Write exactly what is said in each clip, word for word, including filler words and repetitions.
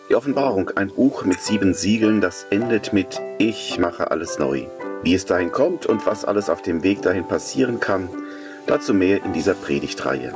Die Offenbarung, ein Buch mit sieben Siegeln, das endet mit Ich mache alles neu. Wie es dahin kommt und was alles auf dem Weg dahin passieren kann, dazu mehr in dieser Predigtreihe.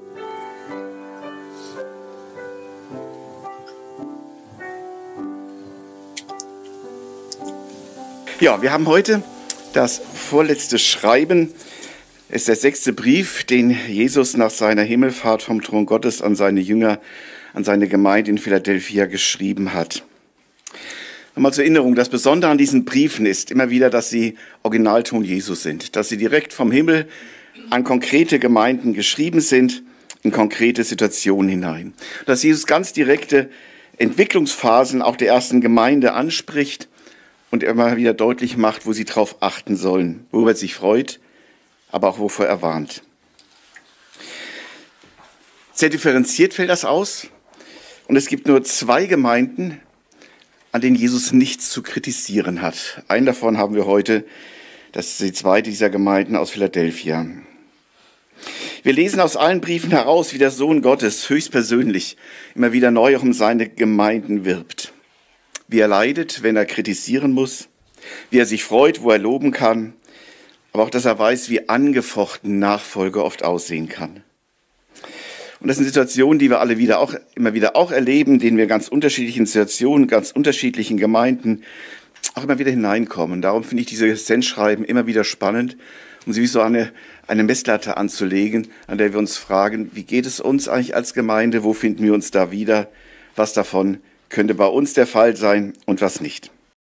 Ja, wir haben heute das vorletzte Schreiben. Es ist der sechste Brief, den Jesus nach seiner Himmelfahrt vom Thron Gottes an seine Jünger, an seine Gemeinde in Philadelphia geschrieben hat. Nochmal zur Erinnerung, das Besondere an diesen Briefen ist immer wieder, dass sie Originalton Jesus sind, dass sie direkt vom Himmel an konkrete Gemeinden geschrieben sind, in konkrete Situationen hinein. Dass Jesus ganz direkte Entwicklungsphasen auch der ersten Gemeinde anspricht und immer wieder deutlich macht, wo sie drauf achten sollen, worüber er sich freut, aber auch wovor er warnt. Sehr differenziert fällt das aus. Und es gibt nur zwei Gemeinden, an denen Jesus nichts zu kritisieren hat. Einen davon haben wir heute, das ist die zweite dieser Gemeinden aus Philadelphia. Wir lesen aus allen Briefen heraus, wie der Sohn Gottes höchstpersönlich immer wieder neu um seine Gemeinden wirbt. Wie er leidet, wenn er kritisieren muss, wie er sich freut, wo er loben kann, aber auch, dass er weiß, wie angefochten Nachfolge oft aussehen kann. Und das sind Situationen, die wir alle wieder auch, immer wieder auch erleben, denen wir ganz unterschiedlichen Situationen, ganz unterschiedlichen Gemeinden auch immer wieder hineinkommen. Darum finde ich diese Sendschreiben immer wieder spannend, um sie wie so eine, eine Messlatte anzulegen, an der wir uns fragen, wie geht es uns eigentlich als Gemeinde, wo finden wir uns da wieder, was davon könnte bei uns der Fall sein und was nicht.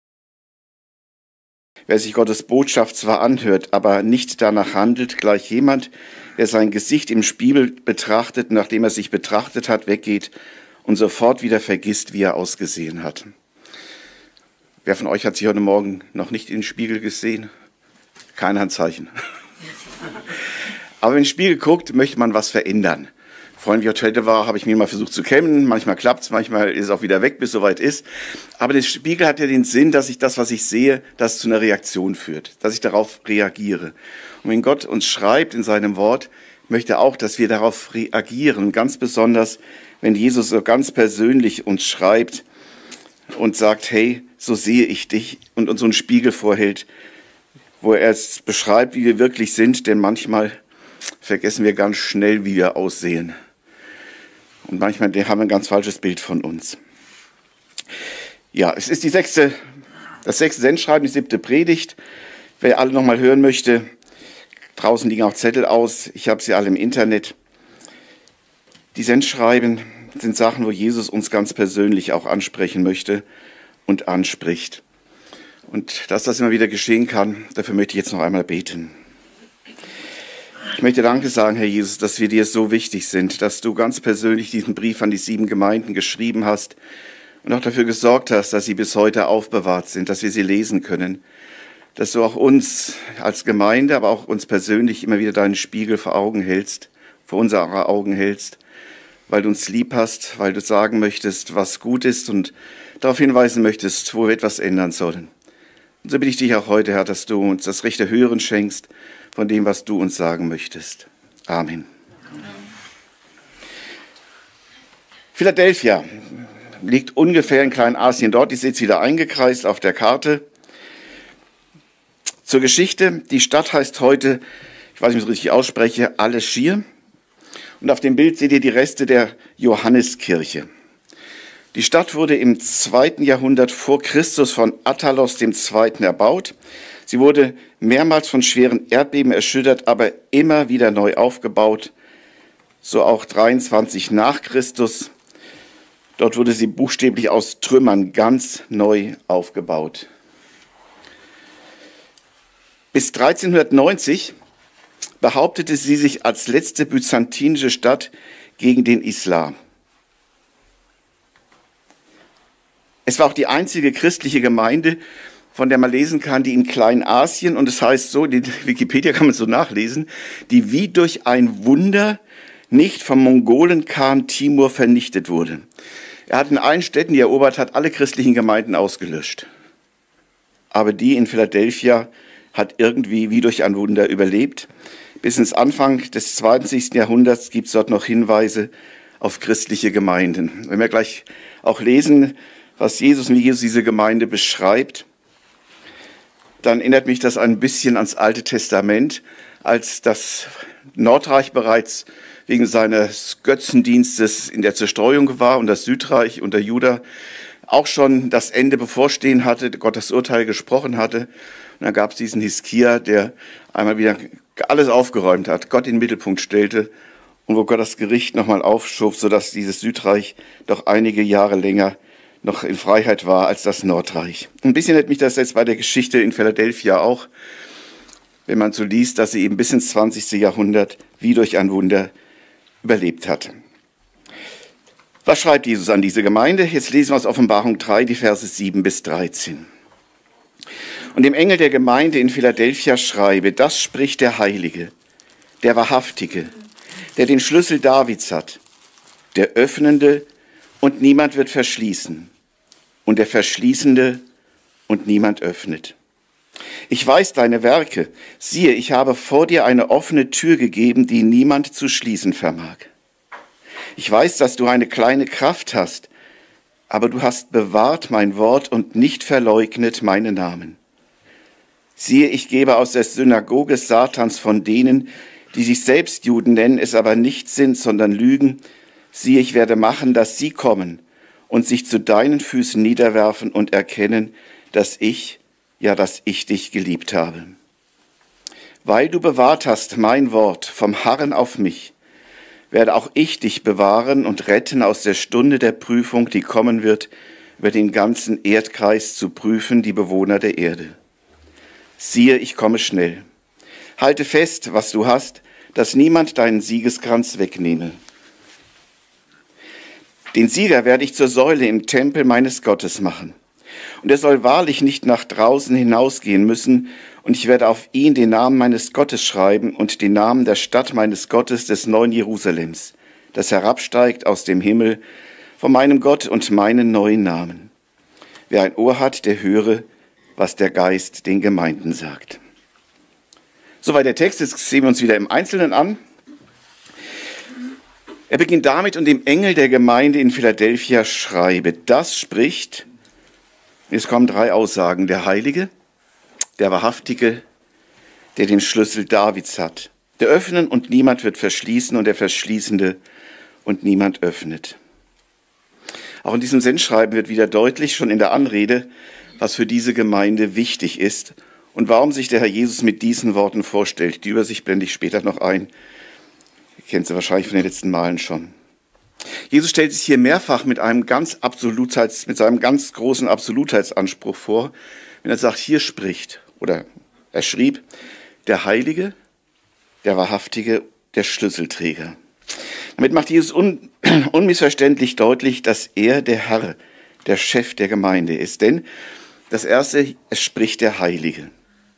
Wer sich Gottes Botschaft zwar anhört, aber nicht danach handelt, gleich jemand, der sein Gesicht im Spiegel betrachtet, nachdem er sich betrachtet hat, weggeht und sofort wieder vergisst, wie er ausgesehen hat. Wer von euch hat sich heute Morgen noch nicht in den Spiegel gesehen? Kein Handzeichen. Aber wenn in den Spiegel guckt, möchte man was verändern. Vorhin, wie ich auf Toilette war, habe ich mir mal versucht zu kämmen. Manchmal klappt es, manchmal ist es auch wieder weg, bis es soweit ist. Aber der Spiegel hat ja den Sinn, dass ich das, was ich sehe, das zu einer Reaktion führt, dass ich darauf reagiere. Und wenn Gott uns schreibt in seinem Wort, möchte er auch, dass wir darauf reagieren. Ganz besonders, wenn Jesus so ganz persönlich uns schreibt und sagt, hey, so sehe ich dich, und uns so einen Spiegel vorhält, wo er es beschreibt, wie wir wirklich sind, denn manchmal vergessen wir ganz schnell, wie wir aussehen. Und manchmal haben wir ein ganz falsches Bild von uns. Ja, es ist die sechste, das sechste Sendschreiben, die siebte Predigt. Wer alle nochmal hören möchte, draußen liegen auch Zettel aus. Ich habe sie alle im Internet. Die Sendschreiben sind Sachen, wo Jesus uns ganz persönlich auch ansprechen möchte und anspricht. Und dass das immer wieder geschehen kann, dafür möchte ich jetzt noch einmal beten. Ich möchte Danke sagen, Herr Jesus, dass wir dir so wichtig sind, dass du ganz persönlich diesen Brief an die sieben Gemeinden geschrieben hast und auch dafür gesorgt hast, dass sie bis heute aufbewahrt sind, dass wir sie lesen können, dass du auch uns als Gemeinde, aber auch uns persönlich immer wieder deinen Spiegel vor Augen hältst, vor unsere Augen hältst, weil du uns lieb hast, weil du sagen möchtest, was gut ist und darauf hinweisen möchtest, wo wir etwas ändern sollen. Und so bitte ich dich auch heute, Herr, dass du uns das rechte Hören schenkst von dem, was du uns sagen möchtest. Amen. Amen. Philadelphia liegt ungefähr in Kleinasien. Dort ist jetzt wieder eingekreist auf der Karte. Zur Geschichte. Die Stadt heißt heute, ich weiß nicht, wie ich es richtig ausspreche, Aleschir. Und auf dem Bild seht ihr die Reste der Johanneskirche. Die Stadt wurde im zweiten Jahrhundert vor Christus von Attalos dem Zweiten erbaut. Sie wurde mehrmals von schweren Erdbeben erschüttert, aber immer wieder neu aufgebaut. So auch dreiundzwanzig nach Christus. Dort wurde sie buchstäblich aus Trümmern ganz neu aufgebaut. Bis dreizehnhundertneunzig behauptete sie sich als letzte byzantinische Stadt gegen den Islam. Es war auch die einzige christliche Gemeinde, von der man lesen kann, die in Kleinasien, und es heißt so, in Wikipedia kann man es so nachlesen, die wie durch ein Wunder nicht vom Mongolen-Khan Timur vernichtet wurde. Er hat in allen Städten, die er erobert hat, alle christlichen Gemeinden ausgelöscht. Aber die in Philadelphia hat irgendwie wie durch ein Wunder überlebt. Bis ins Anfang des zwanzigsten Jahrhunderts gibt es dort noch Hinweise auf christliche Gemeinden. Wenn wir gleich auch lesen, was Jesus, wie Jesus diese Gemeinde beschreibt, dann erinnert mich das ein bisschen ans Alte Testament, als das Nordreich bereits wegen seines Götzendienstes in der Zerstreuung war und das Südreich unter Juda auch schon das Ende bevorstehen hatte, Gott das Urteil gesprochen hatte. Und dann gab es diesen Hiskia, der einmal wieder alles aufgeräumt hat, Gott in den Mittelpunkt stellte und wo Gott das Gericht nochmal aufschob, sodass dieses Südreich doch einige Jahre länger noch in Freiheit war als das Nordreich. Ein bisschen erinnert mich das jetzt bei der Geschichte in Philadelphia auch, wenn man so liest, dass sie eben bis ins zwanzigste Jahrhundert wie durch ein Wunder überlebt hat. Was schreibt Jesus an diese Gemeinde? Jetzt lesen wir aus Offenbarung drei, die Verse sieben bis dreizehn. Und dem Engel der Gemeinde in Philadelphia schreibe, das spricht der Heilige, der Wahrhaftige, der den Schlüssel Davids hat, der Öffnende und niemand wird verschließen und der Verschließende und niemand öffnet. Ich weiß deine Werke, siehe, ich habe vor dir eine offene Tür gegeben, die niemand zu schließen vermag. Ich weiß, dass du eine kleine Kraft hast, aber du hast bewahrt mein Wort und nicht verleugnet meine Namen. Siehe, ich gebe aus der Synagoge Satans von denen, die sich selbst Juden nennen, es aber nicht sind, sondern lügen. Siehe, ich werde machen, dass sie kommen und sich zu deinen Füßen niederwerfen und erkennen, dass ich, ja, dass ich dich geliebt habe. Weil du bewahrt hast mein Wort vom Harren auf mich, werde auch ich dich bewahren und retten aus der Stunde der Prüfung, die kommen wird, über den ganzen Erdkreis zu prüfen, die Bewohner der Erde. Siehe, ich komme schnell. Halte fest, was du hast, dass niemand deinen Siegeskranz wegnehme. Den Sieger werde ich zur Säule im Tempel meines Gottes machen. Und er soll wahrlich nicht nach draußen hinausgehen müssen, und ich werde auf ihn den Namen meines Gottes schreiben und den Namen der Stadt meines Gottes, des neuen Jerusalems, das herabsteigt aus dem Himmel, von meinem Gott und meinen neuen Namen. Wer ein Ohr hat, der höre, was der Geist den Gemeinden sagt. Soweit der Text, jetzt sehen wir uns wieder im Einzelnen an. Er beginnt damit, und dem Engel der Gemeinde in Philadelphia schreibe. Das spricht, es kommen drei Aussagen, der Heilige, der Wahrhaftige, der den Schlüssel Davids hat. Der öffnen und niemand wird verschließen und der Verschließende und niemand öffnet. Auch in diesem Sendschreiben wird wieder deutlich, schon in der Anrede, was für diese Gemeinde wichtig ist und warum sich der Herr Jesus mit diesen Worten vorstellt. Die Übersicht blende ich später noch ein. Ihr kennt sie wahrscheinlich von den letzten Malen schon. Jesus stellt sich hier mehrfach mit einem ganz Absolutheits, mit seinem ganz großen Absolutheitsanspruch vor, wenn er sagt, hier spricht, oder er schrieb, der Heilige, der Wahrhaftige, der Schlüsselträger. Damit macht Jesus un, unmissverständlich deutlich, dass er der Herr, der Chef der Gemeinde ist. Denn das Erste, es spricht der Heilige.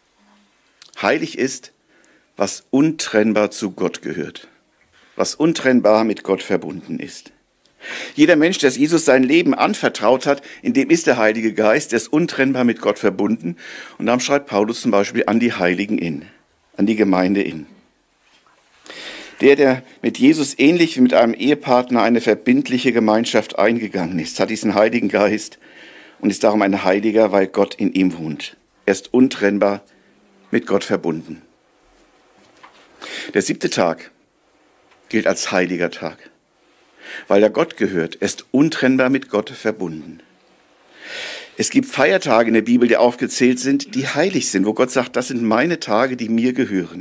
Heilig ist, was untrennbar zu Gott gehört, was untrennbar mit Gott verbunden ist. Jeder Mensch, der Jesus sein Leben anvertraut hat, in dem ist der Heilige Geist, der ist untrennbar mit Gott verbunden. Und darum schreibt Paulus zum Beispiel an die Heiligen in, an die Gemeinde in. Der, der mit Jesus ähnlich wie mit einem Ehepartner eine verbindliche Gemeinschaft eingegangen ist, hat diesen Heiligen Geist und ist darum ein Heiliger, weil Gott in ihm wohnt. Er ist untrennbar mit Gott verbunden. Der siebte Tag gilt als heiliger Tag, weil er Gott gehört. Er ist untrennbar mit Gott verbunden. Es gibt Feiertage in der Bibel, die aufgezählt sind, die heilig sind, wo Gott sagt, das sind meine Tage, die mir gehören.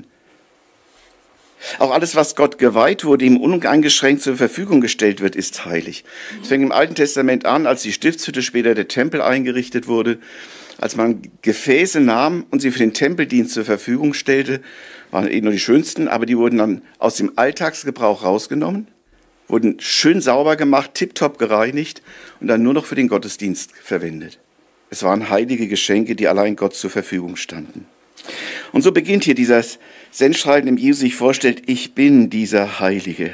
Auch alles, was Gott geweiht wurde, ihm uneingeschränkt zur Verfügung gestellt wird, ist heilig. Es fängt im Alten Testament an, als die Stiftshütte, später der Tempel eingerichtet wurde, als man Gefäße nahm und sie für den Tempeldienst zur Verfügung stellte, waren eh nur die schönsten, aber die wurden dann aus dem Alltagsgebrauch rausgenommen, wurden schön sauber gemacht, tipptopp gereinigt und dann nur noch für den Gottesdienst verwendet. Es waren heilige Geschenke, die allein Gott zur Verfügung standen. Und so beginnt hier dieses Sendschreiben, im Jesus sich vorstellt, ich bin dieser Heilige.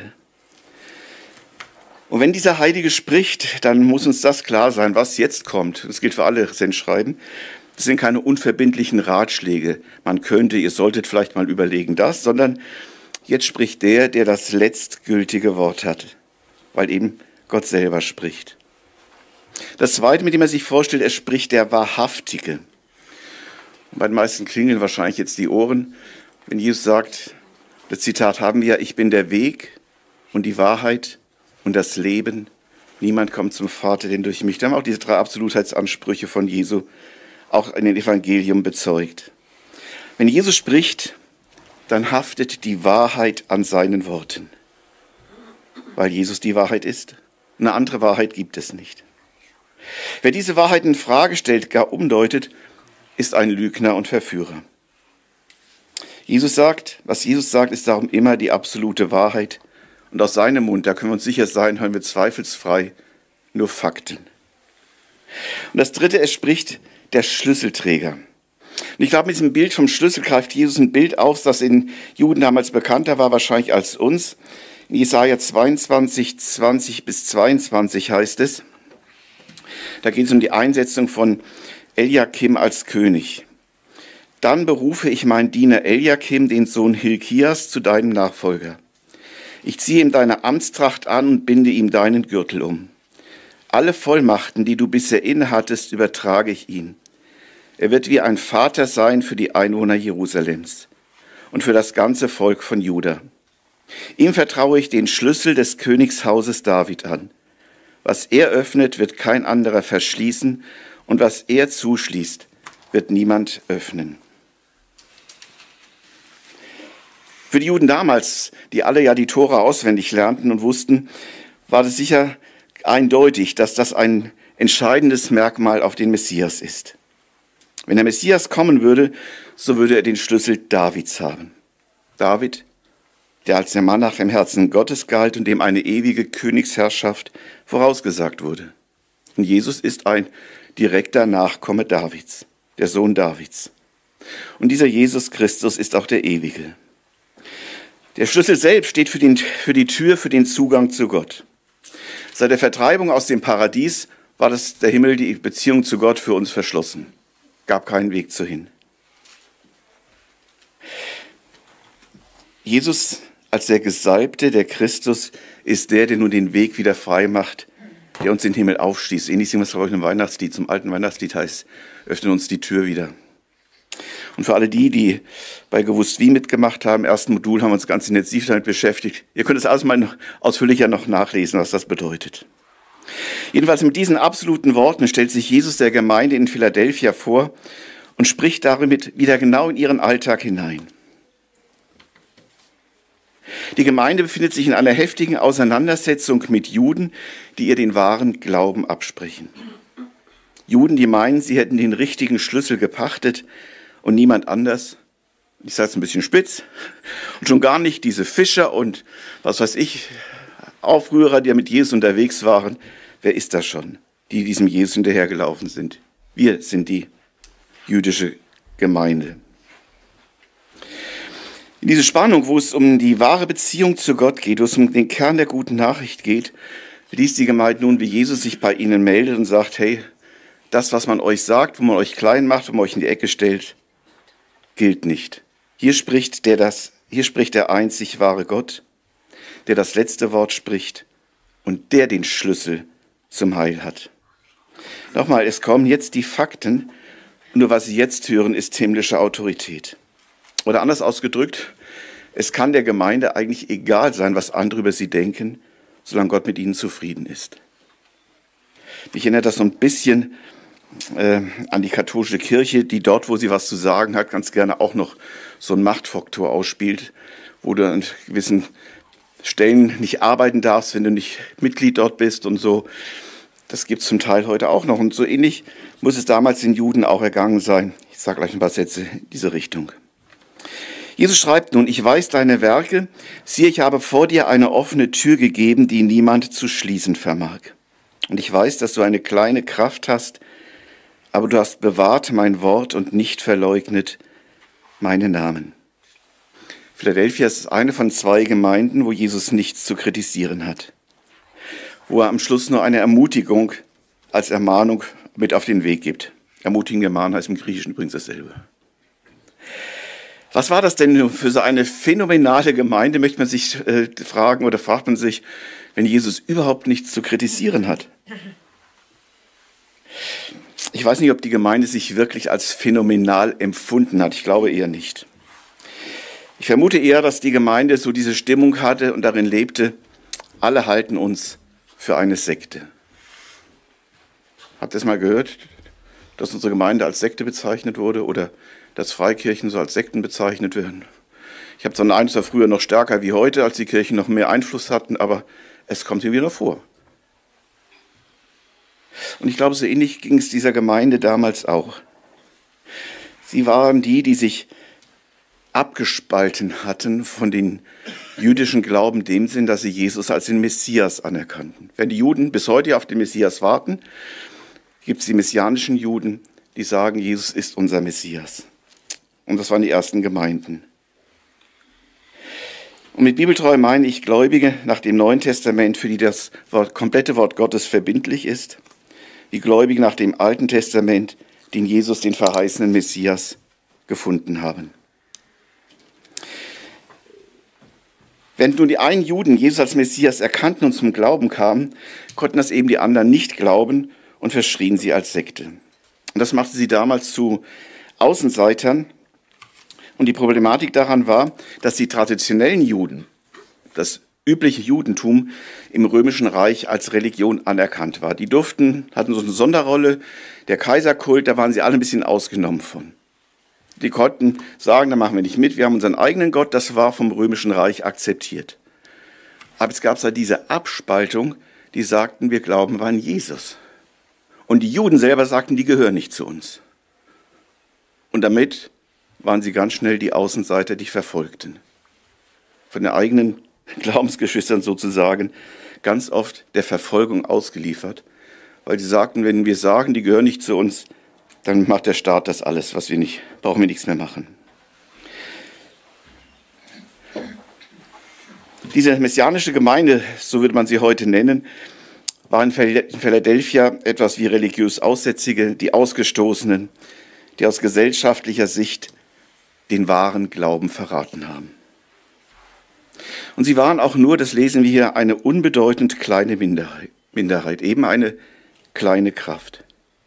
Und wenn dieser Heilige spricht, dann muss uns das klar sein, was jetzt kommt. Das gilt für alle Sendschreiben. Das sind keine unverbindlichen Ratschläge. Man könnte, ihr solltet vielleicht mal überlegen das, sondern jetzt spricht der, der das letztgültige Wort hat. weil eben Gott selber spricht. Das Zweite, mit dem er sich vorstellt, er spricht der Wahrhaftige. Und bei den meisten klingeln wahrscheinlich jetzt die Ohren, wenn Jesus sagt, das Zitat haben wir, ich bin der Weg und die Wahrheit und das Leben. Niemand kommt zum Vater, denn durch mich. Da haben auch diese drei Absolutheitsansprüche von Jesu auch in den Evangelium bezeugt. Wenn Jesus spricht, dann haftet die Wahrheit an seinen Worten, weil Jesus die Wahrheit ist. Eine andere Wahrheit gibt es nicht. Wer diese Wahrheit in Frage stellt, gar umdeutet, ist ein Lügner und Verführer. Jesus sagt, was Jesus sagt, ist darum immer die absolute Wahrheit. Und aus seinem Mund, da können wir uns sicher sein, hören wir zweifelsfrei nur Fakten. Und das Dritte, er spricht der Schlüsselträger. Und ich glaube, mit diesem Bild vom Schlüssel greift Jesus ein Bild auf, das in Juden damals bekannter war, wahrscheinlich als uns. In Jesaja zweiundzwanzig, zwanzig bis zweiundzwanzig heißt es, da geht es um die Einsetzung von Eliakim als König. Dann berufe ich meinen Diener Eliakim, den Sohn Hilkias, zu deinem Nachfolger. Ich ziehe ihm deine Amtstracht an und binde ihm deinen Gürtel um. Alle Vollmachten, die du bisher innehattest, übertrage ich ihm. Er wird wie ein Vater sein für die Einwohner Jerusalems und für das ganze Volk von Juda. Ihm vertraue ich den Schlüssel des Königshauses David an. Was er öffnet, wird kein anderer verschließen, und was er zuschließt, wird niemand öffnen. Für die Juden damals, die alle ja die Tora auswendig lernten und wussten, war es sicher eindeutig, dass das ein entscheidendes Merkmal auf den Messias ist. Wenn der Messias kommen würde, so würde er den Schlüssel Davids haben. David, der als der Mann nach dem Herzen Gottes galt und dem eine ewige Königsherrschaft vorausgesagt wurde. Und Jesus ist ein direkter Nachkomme Davids, der Sohn Davids. Und dieser Jesus Christus ist auch der Ewige. Der Schlüssel selbst steht für, den, für die Tür, für den Zugang zu Gott. Seit der Vertreibung aus dem Paradies war das der Himmel, die Beziehung zu Gott für uns verschlossen. Gab keinen Weg zu hin. Jesus als der Gesalbte, der Christus, ist der, der nun den Weg wieder frei macht, der uns den Himmel aufschließt. Ähnlich singen wir es heute im Weihnachtslied, zum alten Weihnachtslied heißt, öffnen uns die Tür wieder. Und für alle die, die bei Gewusst Wie mitgemacht haben, im ersten Modul haben wir uns ganz intensiv damit beschäftigt. Ihr könnt es alles mal noch ausführlicher noch nachlesen, was das bedeutet. Jedenfalls mit diesen absoluten Worten stellt sich Jesus der Gemeinde in Philadelphia vor und spricht damit wieder genau in ihren Alltag hinein. Die Gemeinde befindet sich in einer heftigen Auseinandersetzung mit Juden, die ihr den wahren Glauben absprechen. Juden, die meinen, sie hätten den richtigen Schlüssel gepachtet und niemand anders. Ich sage es ein bisschen spitz. Und schon gar nicht diese Fischer und was weiß ich, Aufrührer, die ja mit Jesus unterwegs waren. Wer ist das schon, die diesem Jesus hinterhergelaufen sind? Wir sind die jüdische Gemeinde. In diese Spannung, wo es um die wahre Beziehung zu Gott geht, wo es um den Kern der guten Nachricht geht, liest die Gemeinde nun, wie Jesus sich bei ihnen meldet und sagt, hey, das, was man euch sagt, wo man euch klein macht, wo man euch in die Ecke stellt, gilt nicht. Hier spricht der, das, hier spricht der einzig wahre Gott, der das letzte Wort spricht und der den Schlüssel zum Heil hat. Nochmal, es kommen jetzt die Fakten, und nur was Sie jetzt hören, ist himmlische Autorität. Oder anders ausgedrückt, es kann der Gemeinde eigentlich egal sein, was andere über sie denken, solange Gott mit ihnen zufrieden ist. Mich erinnert das so ein bisschen äh, an die katholische Kirche, die dort, wo sie was zu sagen hat, ganz gerne auch noch so einen Machtfaktor ausspielt, wo du an gewissen Stellen nicht arbeiten darfst, wenn du nicht Mitglied dort bist und so. Das gibt es zum Teil heute auch noch. Und so ähnlich muss es damals den Juden auch ergangen sein. Ich sage gleich ein paar Sätze in diese Richtung. Jesus schreibt nun, ich weiß deine Werke, siehe, ich habe vor dir eine offene Tür gegeben, die niemand zu schließen vermag. Und ich weiß, dass du eine kleine Kraft hast, aber du hast bewahrt mein Wort und nicht verleugnet meinen Namen. Philadelphia ist eine von zwei Gemeinden, wo Jesus nichts zu kritisieren hat. Wo er am Schluss nur eine Ermutigung als Ermahnung mit auf den Weg gibt. Ermutigen, ermahnen heißt im Griechischen übrigens dasselbe. Was war das denn für so eine phänomenale Gemeinde, möchte man sich äh, fragen oder fragt man sich, wenn Jesus überhaupt nichts zu kritisieren hat? Ich weiß nicht, ob die Gemeinde sich wirklich als phänomenal empfunden hat. Ich glaube eher nicht. Ich vermute eher, dass die Gemeinde so diese Stimmung hatte und darin lebte, alle halten uns für eine Sekte. Habt ihr es mal gehört, dass unsere Gemeinde als Sekte bezeichnet wurde oder dass Freikirchen so als Sekten bezeichnet werden? Ich habe so einen Eindruck, es war früher noch stärker wie heute, als die Kirchen noch mehr Einfluss hatten, aber es kommt mir wieder vor. Und ich glaube, so ähnlich ging es dieser Gemeinde damals auch. Sie waren die, die sich abgespalten hatten von den jüdischen Glauben in dem Sinn, dass sie Jesus als den Messias anerkannten. Wenn die Juden bis heute auf den Messias warten, gibt es die messianischen Juden, die sagen, Jesus ist unser Messias. Und das waren die ersten Gemeinden. Und mit bibeltreu meine ich Gläubige nach dem Neuen Testament, für die das Wort, komplette Wort Gottes verbindlich ist, wie Gläubige nach dem Alten Testament, die in Jesus den verheißenen Messias gefunden haben. Wenn nun die einen Juden Jesus als Messias erkannten und zum Glauben kamen, konnten das eben die anderen nicht glauben und verschrien sie als Sekte. Und das machte sie damals zu Außenseitern. Und die Problematik daran war, dass die traditionellen Juden, das übliche Judentum im Römischen Reich als Religion anerkannt war. Die durften, hatten so eine Sonderrolle, der Kaiserkult, da waren sie alle ein bisschen ausgenommen von. Die konnten sagen, da machen wir nicht mit, wir haben unseren eigenen Gott, das war vom Römischen Reich akzeptiert. Aber es gab da diese Abspaltung, die sagten, wir glauben an Jesus. Und die Juden selber sagten, die gehören nicht zu uns. Und damit waren sie ganz schnell die Außenseiter, die verfolgten. Von den eigenen Glaubensgeschwistern sozusagen ganz oft der Verfolgung ausgeliefert, weil sie sagten, wenn wir sagen, die gehören nicht zu uns, dann macht der Staat das alles, was wir nicht, brauchen wir nichts mehr machen. Diese messianische Gemeinde, so würde man sie heute nennen, war in Philadelphia etwas wie religiös Aussätzige, die Ausgestoßenen, die aus gesellschaftlicher Sicht den wahren Glauben verraten haben. Und sie waren auch nur, das lesen wir hier, eine unbedeutend kleine Minderheit, Minderheit, eben eine kleine Kraft.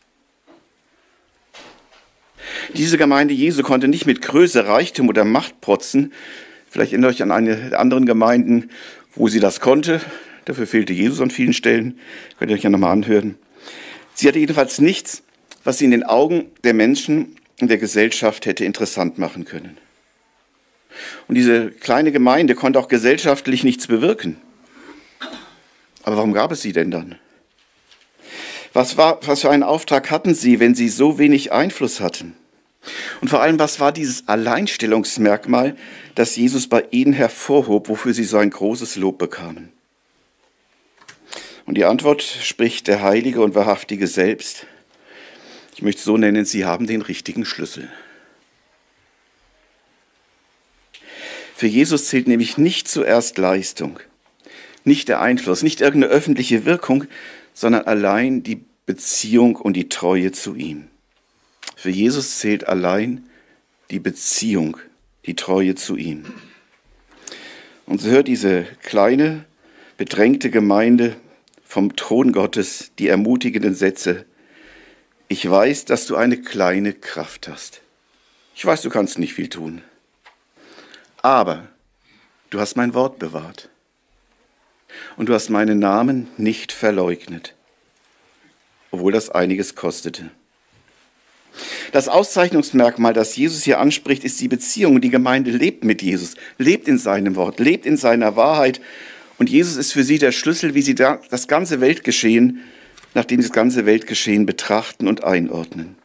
Diese Gemeinde Jesu konnte nicht mit Größe, Reichtum oder Macht protzen. Vielleicht erinnert euch an eine der anderen Gemeinden, wo sie das konnte. Dafür fehlte Jesus an vielen Stellen. Könnt ihr euch ja nochmal anhören. Sie hatte jedenfalls nichts, was sie in den Augen der Menschen und der Gesellschaft hätte interessant machen können. Und diese kleine Gemeinde konnte auch gesellschaftlich nichts bewirken. Aber warum gab es sie denn dann? Was war, was für einen Auftrag hatten sie, wenn sie so wenig Einfluss hatten? Und vor allem, was war dieses Alleinstellungsmerkmal, das Jesus bei ihnen hervorhob, wofür sie so ein großes Lob bekamen? Und die Antwort spricht der Heilige und Wahrhaftige selbst. Ich möchte es so nennen, sie haben den richtigen Schlüssel. Für Jesus zählt nämlich nicht zuerst Leistung, nicht der Einfluss, nicht irgendeine öffentliche Wirkung, sondern allein die Beziehung und die Treue zu ihm. Für Jesus zählt allein die Beziehung, die Treue zu ihm. Und so hört diese kleine, bedrängte Gemeinde vom Thron Gottes die ermutigenden Sätze: Ich weiß, dass du eine kleine Kraft hast. Ich weiß, du kannst nicht viel tun. Aber du hast mein Wort bewahrt. Und du hast meinen Namen nicht verleugnet, obwohl das einiges kostete. Das Auszeichnungsmerkmal, das Jesus hier anspricht, ist die Beziehung. Und die Gemeinde lebt mit Jesus, lebt in seinem Wort, lebt in seiner Wahrheit. Und Jesus ist für sie der Schlüssel, wie sie das ganze Weltgeschehen, nachdem sie das ganze Weltgeschehen betrachten und einordnen.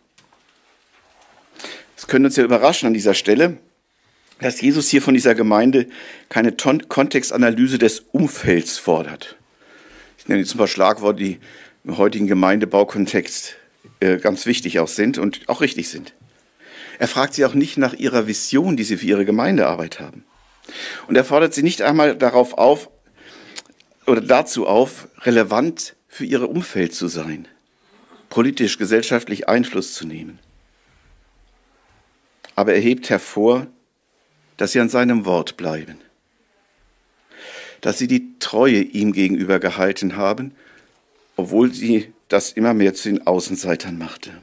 Es könnte uns ja überraschen an dieser Stelle, dass Jesus hier von dieser Gemeinde keine Ton- Kontextanalyse des Umfelds fordert. Ich nenne jetzt ein paar Schlagworte, die im heutigen Gemeindebaukontext äh, ganz wichtig auch sind und auch richtig sind. Er fragt sie auch nicht nach ihrer Vision, die sie für ihre Gemeindearbeit haben. Und er fordert sie nicht einmal darauf auf oder dazu auf, relevant für ihr Umfeld zu sein, politisch, gesellschaftlich Einfluss zu nehmen. Aber er hebt hervor, dass sie an seinem Wort bleiben, dass sie die Treue ihm gegenüber gehalten haben, obwohl sie das immer mehr zu den Außenseitern machte.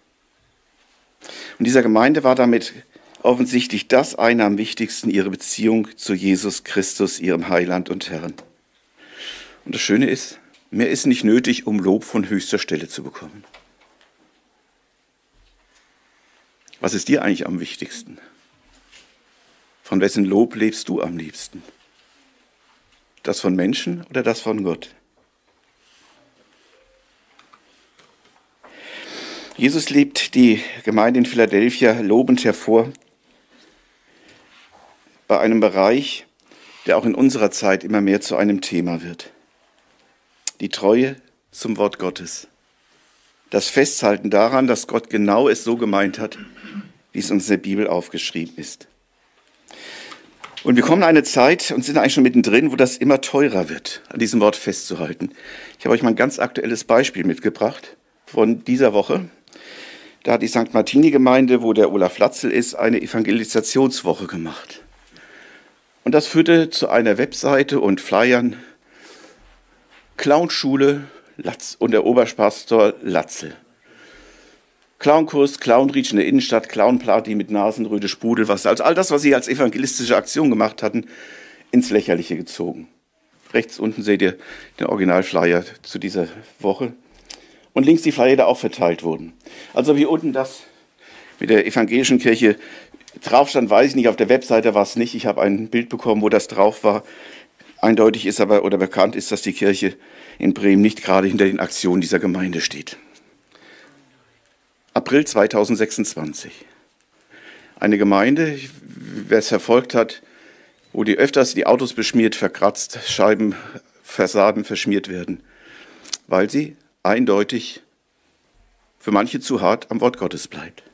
Und dieser Gemeinde war damit offensichtlich das eine am wichtigsten, ihre Beziehung zu Jesus Christus, ihrem Heiland und Herrn. Und das Schöne ist, mehr ist nicht nötig, um Lob von höchster Stelle zu bekommen. Was ist dir eigentlich am wichtigsten? Von wessen Lob lebst du am liebsten? Das von Menschen oder das von Gott? Jesus lebt die Gemeinde in Philadelphia lobend hervor bei einem Bereich, der auch in unserer Zeit immer mehr zu einem Thema wird. Die Treue zum Wort Gottes. Das Festhalten daran, dass Gott genau es so gemeint hat, wie es uns in der Bibel aufgeschrieben ist. Und wir kommen in eine Zeit und sind eigentlich schon mittendrin, wo das immer teurer wird, an diesem Wort festzuhalten. Ich habe euch mal ein ganz aktuelles Beispiel mitgebracht von dieser Woche. Da hat die Sankt Martini-Gemeinde, wo der Olaf Latzel ist, eine Evangelisationswoche gemacht. Und das führte zu einer Webseite und Flyern. Clownschule Latz und der Oberpastor Latzel. Clownkurs, Clownreach in der Innenstadt, Clownparty mit Nasenröte, Sprudelwasser. Also all das, was sie als evangelistische Aktion gemacht hatten, ins Lächerliche gezogen. Rechts unten seht ihr den Originalflyer zu dieser Woche. Und links die Flyer, die da auch verteilt wurden. Also wie unten das mit der evangelischen Kirche drauf stand, weiß ich nicht, auf der Webseite war es nicht. Ich habe ein Bild bekommen, wo das drauf war. Eindeutig ist aber oder bekannt ist, dass die Kirche in Bremen nicht gerade hinter den Aktionen dieser Gemeinde steht. April zweitausendsechsundzwanzig. Eine Gemeinde, wer es verfolgt hat, wo die öfters die Autos beschmiert, verkratzt, Scheiben, Fassaden verschmiert werden, weil sie eindeutig für manche zu hart am Wort Gottes bleibt.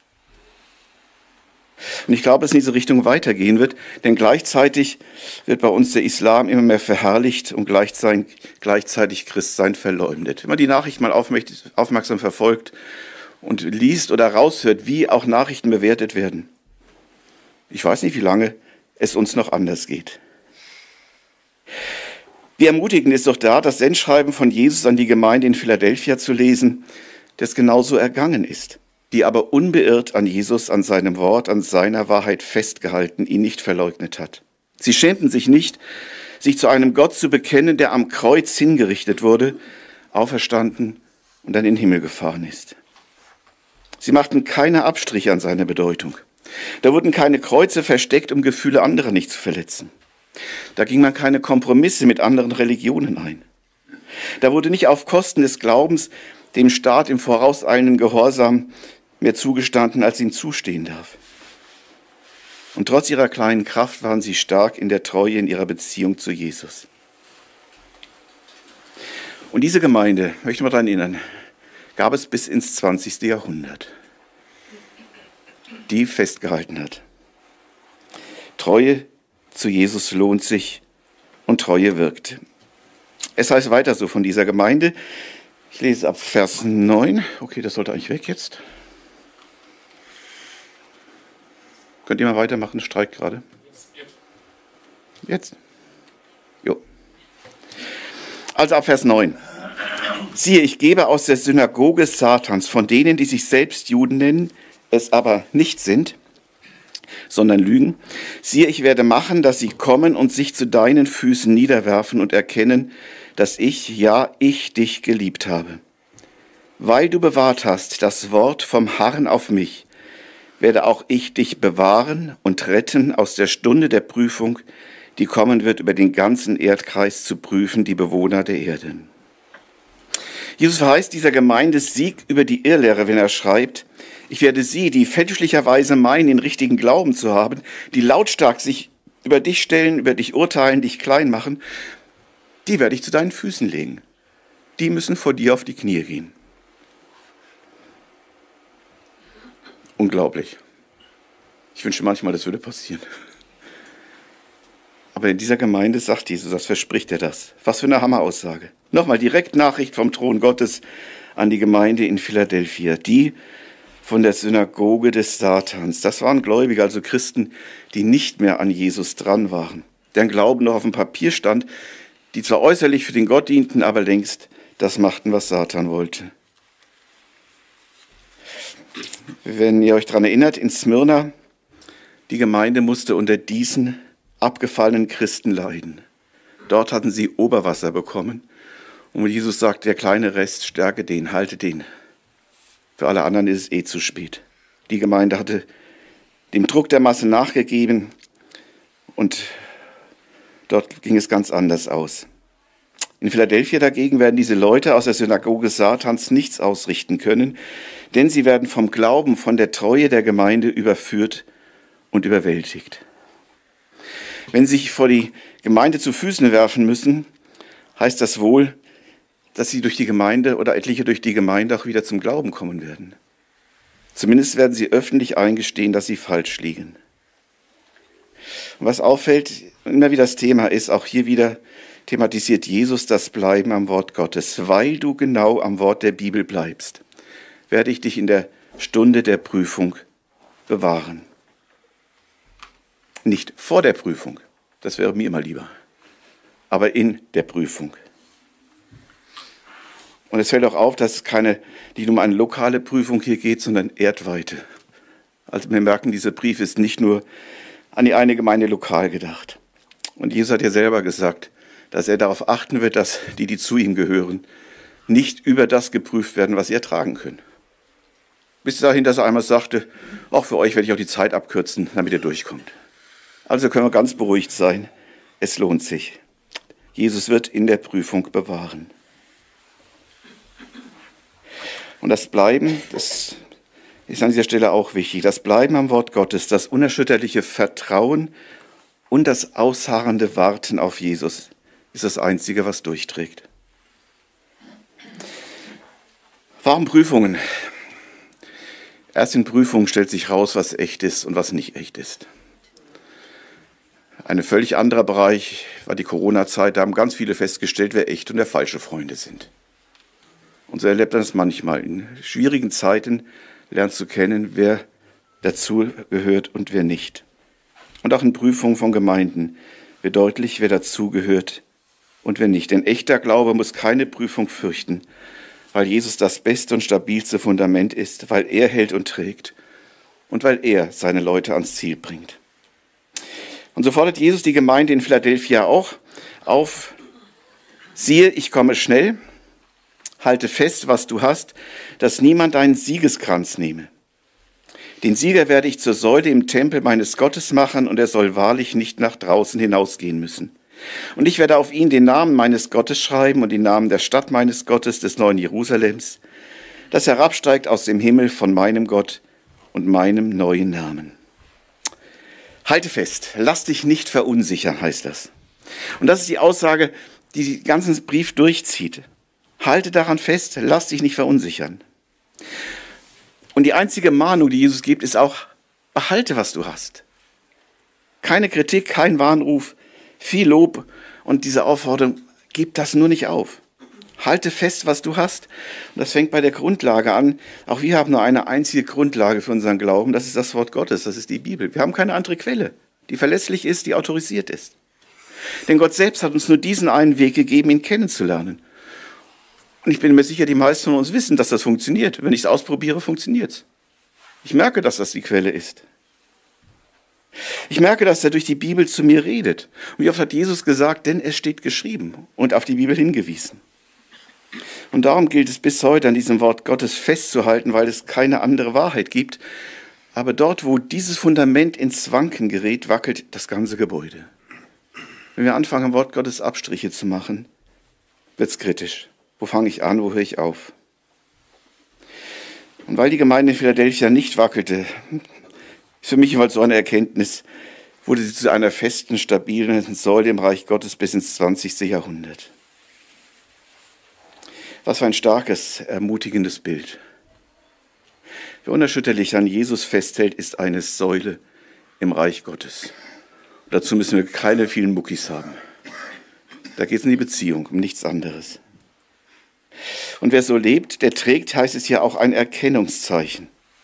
Und ich glaube, dass es in diese Richtung weitergehen wird, denn gleichzeitig wird bei uns der Islam immer mehr verherrlicht und gleichzeitig Christsein verleumdet. Wenn man die Nachricht mal aufmerksam verfolgt und liest oder raushört, wie auch Nachrichten bewertet werden, ich weiß nicht, wie lange es uns noch anders geht. Wie ermutigend ist doch da, das Sendschreiben von Jesus an die Gemeinde in Philadelphia zu lesen, das genauso ergangen ist, die aber unbeirrt an Jesus, an seinem Wort, an seiner Wahrheit festgehalten, ihn nicht verleugnet hat. Sie schämten sich nicht, sich zu einem Gott zu bekennen, der am Kreuz hingerichtet wurde, auferstanden und dann in den Himmel gefahren ist. Sie machten keine Abstriche an seiner Bedeutung. Da wurden keine Kreuze versteckt, um Gefühle anderer nicht zu verletzen. Da ging man keine Kompromisse mit anderen Religionen ein. Da wurde nicht auf Kosten des Glaubens dem Staat im vorauseilenden Gehorsam mehr zugestanden, als ihm zustehen darf. Und trotz ihrer kleinen Kraft waren sie stark in der Treue in ihrer Beziehung zu Jesus. Und diese Gemeinde, möchte ich mal daran erinnern, gab es bis ins zwanzigste Jahrhundert, die festgehalten hat. Treue zu Jesus lohnt sich und Treue wirkt. Es heißt weiter so von dieser Gemeinde. Ich lese ab Vers neun. Okay, das sollte eigentlich weg jetzt. Könnt ihr mal weitermachen? Streik gerade. Jetzt? Jo. Also ab Vers neun. Siehe, ich gebe aus der Synagoge Satans, von denen, die sich selbst Juden nennen, es aber nicht sind, sondern lügen. Siehe, ich werde machen, dass sie kommen und sich zu deinen Füßen niederwerfen und erkennen, dass ich, ja, ich dich geliebt habe. Weil du bewahrt hast das Wort vom Harren auf mich, werde auch ich dich bewahren und retten aus der Stunde der Prüfung, die kommen wird, über den ganzen Erdkreis zu prüfen, die Bewohner der Erde. Jesus verheißt dieser Gemeinde Sieg über die Irrlehre, wenn er schreibt, ich werde sie, die fälschlicherweise meinen, den richtigen Glauben zu haben, die lautstark sich über dich stellen, über dich urteilen, dich klein machen, die werde ich zu deinen Füßen legen. Die müssen vor dir auf die Knie gehen. Unglaublich. Ich wünsche manchmal, das würde passieren. Aber in dieser Gemeinde sagt Jesus, das verspricht er das. Was für eine Hammeraussage. Nochmal Direktnachricht vom Thron Gottes an die Gemeinde in Philadelphia. Die, von der Synagoge des Satans. Das waren Gläubige, also Christen, die nicht mehr an Jesus dran waren, deren Glauben noch auf dem Papier stand, die zwar äußerlich für den Gott dienten, aber längst das machten, was Satan wollte. Wenn ihr euch daran erinnert, in Smyrna, die Gemeinde musste unter diesen abgefallenen Christen leiden. Dort hatten sie Oberwasser bekommen. Und Jesus sagt, der kleine Rest, stärke den, halte den. Für alle anderen ist es eh zu spät. Die Gemeinde hatte dem Druck der Masse nachgegeben und dort ging es ganz anders aus. In Philadelphia dagegen werden diese Leute aus der Synagoge Satans nichts ausrichten können, denn sie werden vom Glauben, von der Treue der Gemeinde überführt und überwältigt. Wenn sie sich vor die Gemeinde zu Füßen werfen müssen, heißt das wohl, dass sie durch die Gemeinde oder etliche durch die Gemeinde auch wieder zum Glauben kommen werden. Zumindest werden sie öffentlich eingestehen, dass sie falsch liegen. Und was auffällt, immer wieder das Thema ist, auch hier wieder thematisiert Jesus das Bleiben am Wort Gottes. Weil du genau am Wort der Bibel bleibst, werde ich dich in der Stunde der Prüfung bewahren. Nicht vor der Prüfung, das wäre mir immer lieber, aber in der Prüfung. Und es fällt auch auf, dass es keine, nicht um eine lokale Prüfung hier geht, sondern erdweite. Also wir merken, dieser Brief ist nicht nur an die eine Gemeinde lokal gedacht. Und Jesus hat ja selber gesagt, dass er darauf achten wird, dass die, die zu ihm gehören, nicht über das geprüft werden, was sie ertragen können. Bis dahin, dass er einmal sagte, auch für euch werde ich auch die Zeit abkürzen, damit ihr durchkommt. Also können wir ganz beruhigt sein, es lohnt sich. Jesus wird in der Prüfung bewahren. Und das Bleiben, das ist an dieser Stelle auch wichtig, das Bleiben am Wort Gottes, das unerschütterliche Vertrauen und das ausharrende Warten auf Jesus ist das Einzige, was durchträgt. Warum Prüfungen? Erst in Prüfungen stellt sich raus, was echt ist und was nicht echt ist. Ein völlig anderer Bereich war die Corona-Zeit, da haben ganz viele festgestellt, wer echte und wer falsche Freunde sind. Und so erlebt man es manchmal. In schwierigen Zeiten lernst du kennen, wer dazu gehört und wer nicht. Und auch in Prüfungen von Gemeinden wird deutlich, wer dazu gehört und wer nicht. Denn echter Glaube muss keine Prüfung fürchten, weil Jesus das beste und stabilste Fundament ist, weil er hält und trägt und weil er seine Leute ans Ziel bringt. Und so fordert Jesus die Gemeinde in Philadelphia auch auf: Siehe, ich komme schnell. Halte fest, was du hast, dass niemand deinen Siegeskranz nehme. Den Sieger werde ich zur Säule im Tempel meines Gottes machen, und er soll wahrlich nicht nach draußen hinausgehen müssen. Und ich werde auf ihn den Namen meines Gottes schreiben und den Namen der Stadt meines Gottes, des neuen Jerusalems, das herabsteigt aus dem Himmel von meinem Gott und meinem neuen Namen. Halte fest, lass dich nicht verunsichern, heißt das. Und das ist die Aussage, die den ganzen Brief durchzieht. Halte daran fest, lass dich nicht verunsichern. Und die einzige Mahnung, die Jesus gibt, ist auch: behalte, was du hast. Keine Kritik, kein Warnruf, viel Lob und diese Aufforderung: gib das nur nicht auf. Halte fest, was du hast. Und das fängt bei der Grundlage an. Auch wir haben nur eine einzige Grundlage für unseren Glauben. Das ist das Wort Gottes, das ist die Bibel. Wir haben keine andere Quelle, die verlässlich ist, die autorisiert ist. Denn Gott selbst hat uns nur diesen einen Weg gegeben, ihn kennenzulernen. Und ich bin mir sicher, die meisten von uns wissen, dass das funktioniert. Wenn ich es ausprobiere, funktioniert es. Ich merke, dass das die Quelle ist. Ich merke, dass er durch die Bibel zu mir redet. Und wie oft hat Jesus gesagt, denn es steht geschrieben, und auf die Bibel hingewiesen. Und darum gilt es bis heute, an diesem Wort Gottes festzuhalten, weil es keine andere Wahrheit gibt. Aber dort, wo dieses Fundament ins Wanken gerät, wackelt das ganze Gebäude. Wenn wir anfangen, am Wort Gottes Abstriche zu machen, wird es kritisch. Wo fange ich an, wo höre ich auf? Und weil die Gemeinde in Philadelphia nicht wackelte, ist für mich jedenfalls so eine Erkenntnis, wurde sie zu einer festen, stabilen Säule im Reich Gottes bis ins zwanzigste Jahrhundert. Was für ein starkes, ermutigendes Bild. Wer unerschütterlich an Jesus festhält, ist eine Säule im Reich Gottes. Und dazu müssen wir keine vielen Muckis haben. Da geht es um die Beziehung, um nichts anderes. Und wer so lebt, der trägt, heißt es ja, auch ein Erkennungszeichen.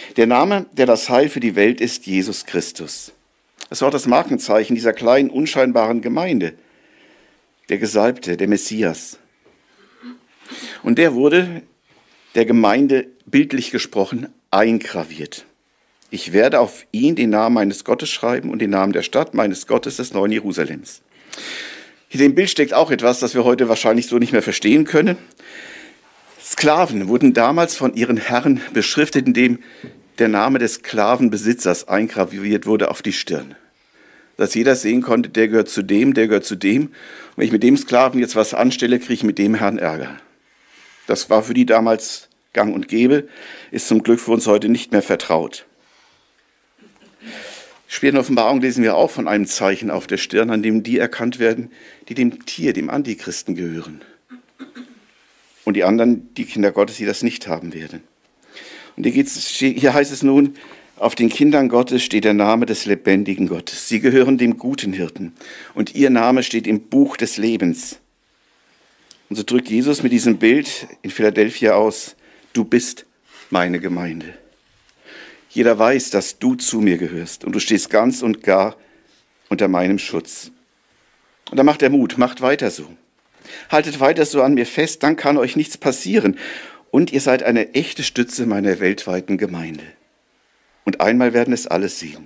Der Name, der das Heil für die Welt ist, Jesus Christus. Das war auch das Markenzeichen dieser kleinen, unscheinbaren Gemeinde. Der Gesalbte, der Messias. Und der wurde der Gemeinde bildlich gesprochen eingraviert. Ich werde auf ihn den Namen meines Gottes schreiben und den Namen der Stadt meines Gottes, des neuen Jerusalems. Hinter dem Bild steckt auch etwas, das wir heute wahrscheinlich so nicht mehr verstehen können. Sklaven wurden damals von ihren Herren beschriftet, indem der Name des Sklavenbesitzers eingraviert wurde auf die Stirn. Dass jeder sehen konnte, der gehört zu dem, der gehört zu dem. Und wenn ich mit dem Sklaven jetzt was anstelle, kriege ich mit dem Herrn Ärger. Das war für die damals gang und gäbe, ist zum Glück für uns heute nicht mehr vertraut. Später in der Offenbarung lesen wir auch von einem Zeichen auf der Stirn, an dem die erkannt werden, die dem Tier, dem Antichristen gehören. Und die anderen, die Kinder Gottes, die das nicht haben werden. Und hier, geht's, hier heißt es nun, auf den Kindern Gottes steht der Name des lebendigen Gottes. Sie gehören dem guten Hirten. Und ihr Name steht im Buch des Lebens. Und so drückt Jesus mit diesem Bild in Philadelphia aus, du bist meine Gemeinde. Jeder weiß, dass du zu mir gehörst und du stehst ganz und gar unter meinem Schutz. Und da macht er Mut, macht weiter so. Haltet weiter so an mir fest, dann kann euch nichts passieren. Und ihr seid eine echte Stütze meiner weltweiten Gemeinde. Und einmal werden es alle sehen.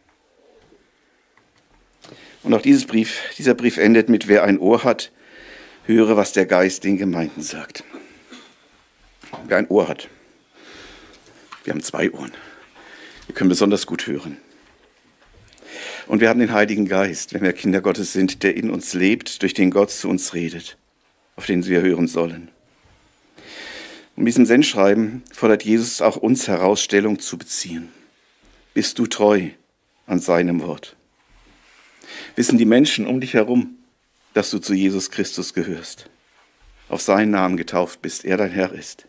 Und auch dieses Brief, dieser Brief endet mit, wer ein Ohr hat, höre, was der Geist den Gemeinden sagt. Wer ein Ohr hat. Wir haben zwei Ohren. Wir können besonders gut hören. Und wir haben den Heiligen Geist, wenn wir Kinder Gottes sind, der in uns lebt, durch den Gott zu uns redet, auf den wir hören sollen. Und mit diesem Sendschreiben fordert Jesus auch uns heraus, Stellung zu beziehen. Bist du treu an seinem Wort? Wissen die Menschen um dich herum, dass du zu Jesus Christus gehörst, auf seinen Namen getauft bist, er dein Herr ist?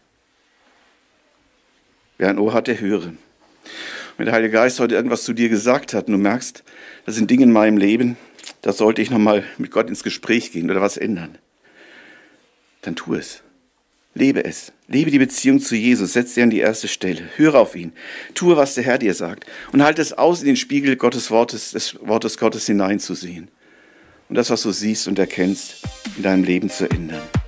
Wer ein Ohr hat, der höre. Wenn der Heilige Geist heute irgendwas zu dir gesagt hat und du merkst, das sind Dinge in meinem Leben, da sollte ich nochmal mit Gott ins Gespräch gehen oder was ändern, dann tu es. Lebe es. Lebe die Beziehung zu Jesus. Setz dir an die erste Stelle. Höre auf ihn. Tue, was der Herr dir sagt. Und halte es aus, in den Spiegel Gottes Wortes, des Wortes Gottes hineinzusehen. Und das, was du siehst und erkennst, in deinem Leben zu ändern.